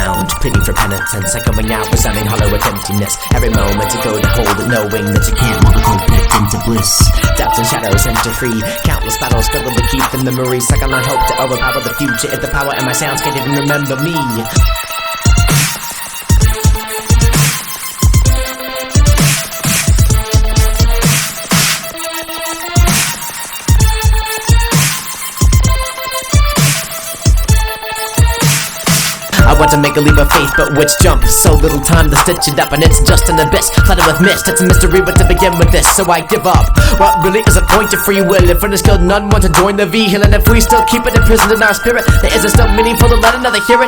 found pity for penitence, echoing out, resounding hollow with emptiness. Every moment to go to hold it, knowing that you can't mold a cold pit into bliss. Doubts and shadows enter free, countless battles struggle to keep the memories. Suck on my hope to overpower the future. If the power in my sounds can't even remember me. I want to make a leap of faith, but which jump? So little time to stitch it up, and it's just an abyss flooded with mist. It's a mystery what to begin with this, so I give up. What really is a point of free will? If one is killed, none want to join the vehicle. And if we still keep it imprisoned in our spirit, then is it still meaningful to let another hear it?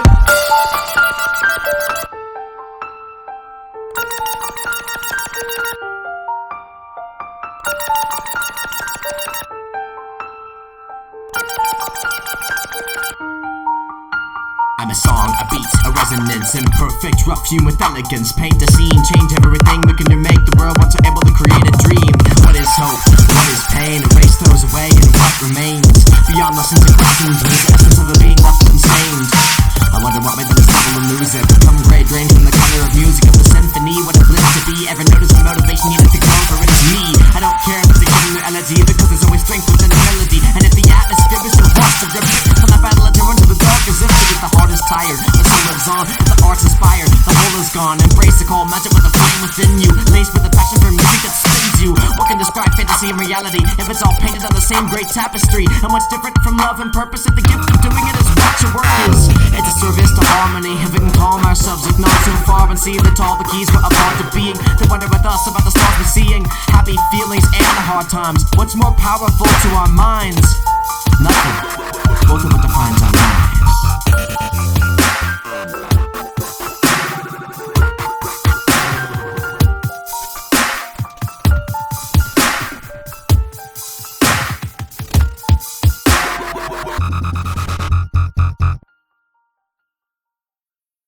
I'm a song, a beat, a resonance, imperfect, rough hewn with elegance. Paint a scene, change everything we can to make the world once we're able to create a dream. What is hope? What is pain? Erase those away and what remains? Beyond lessons and questions, what is the essence of the being left unstained? I wonder what made them stumble and lose it. Become grey, drained from the color of music of the symphony. What a bliss to be. Ever notice the motivation needed to grow, for it is me. I don't care if they're giving the elegy, because there's always strength within the melody. And if the atmosphere is so harsh to rip it, from the battle I turn to the dark as if it is the heart is tired. The soul lives on, the art's inspired, the whole is gone. Embrace the call, magic with the flame within you, laced with the passion for music that spins you. What can describe fantasy and reality if it's all painted on the same great tapestry? And what's different from love and purpose if the gift of doing it is what your work is? It's a service to harmony. If we can calm ourselves, look not too far and see that all the keys were a part of being. To wonder with us about the stars we're seeing, happy feelings and the hard times. What's more powerful to our minds? Nothing. Both of what defines our lives.